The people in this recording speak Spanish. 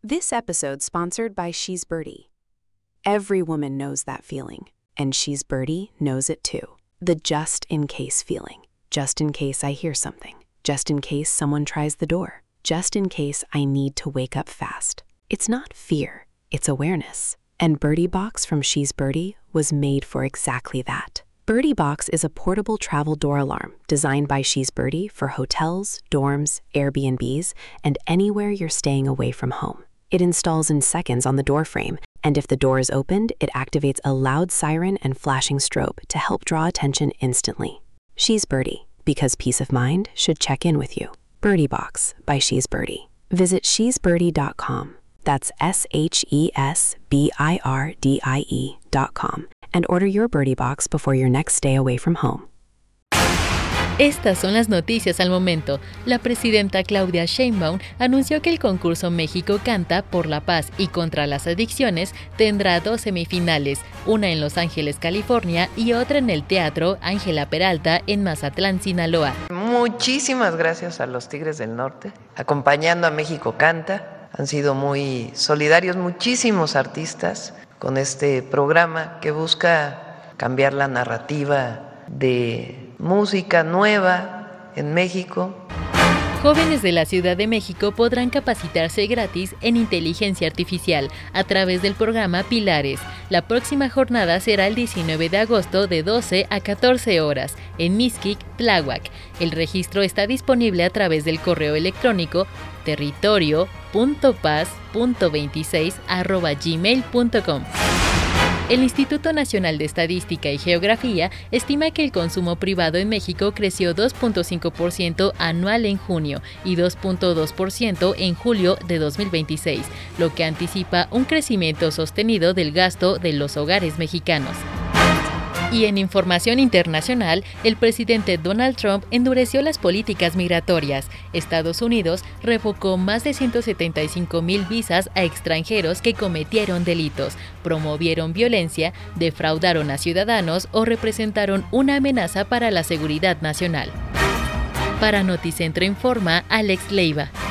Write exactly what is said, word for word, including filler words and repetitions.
This episode sponsored by She's Birdie. Every woman knows that feeling, and She's Birdie knows it too. The just-in-case feeling. Just in case I hear something. Just in case someone tries the door. Just in case I need to wake up fast. It's not fear, it's awareness. And Birdie Box from She's Birdie was made for exactly that. Birdie Box is a portable travel door alarm designed by She's Birdie for hotels, dorms, Airbnbs, and anywhere you're staying away from home. It installs in seconds on the door frame, and if the door is opened, it activates a loud siren and flashing strobe to help draw attention instantly. She's Birdie, because peace of mind should check in with you. Birdie Box by She's Birdie. Visit she's birdie dot com. That's S H E S B I R D I E dot com. And order your Birdie Box before your next stay away from home. Estas son las noticias al momento. La presidenta Claudia Sheinbaum anunció que el concurso México Canta por la Paz y contra las Adicciones tendrá dos semifinales, una en Los Ángeles, California, y otra en el Teatro Ángela Peralta en Mazatlán, Sinaloa. Muchísimas gracias a los Tigres del Norte, acompañando a México Canta. Han sido muy solidarios muchísimos artistas con este programa que busca cambiar la narrativa de música nueva en México. Jóvenes de la Ciudad de México podrán capacitarse gratis en inteligencia artificial a través del programa Pilares. La próxima jornada será el diecinueve de agosto de doce a catorce horas en Mixquic, Tláhuac. El registro está disponible a través del correo electrónico territorio punto paz punto veintiséis arroba gmail punto com. El Instituto Nacional de Estadística y Geografía estima que el consumo privado en México creció dos punto cinco por ciento anual en junio y dos punto dos por ciento en julio de dos mil veintiséis, lo que anticipa un crecimiento sostenido del gasto de los hogares mexicanos. Y en información internacional, el presidente Donald Trump endureció las políticas migratorias. Estados Unidos revocó más de ciento setenta y cinco mil visas a extranjeros que cometieron delitos, promovieron violencia, defraudaron a ciudadanos o representaron una amenaza para la seguridad nacional. Para Noticentro Informa, Alex Leiva.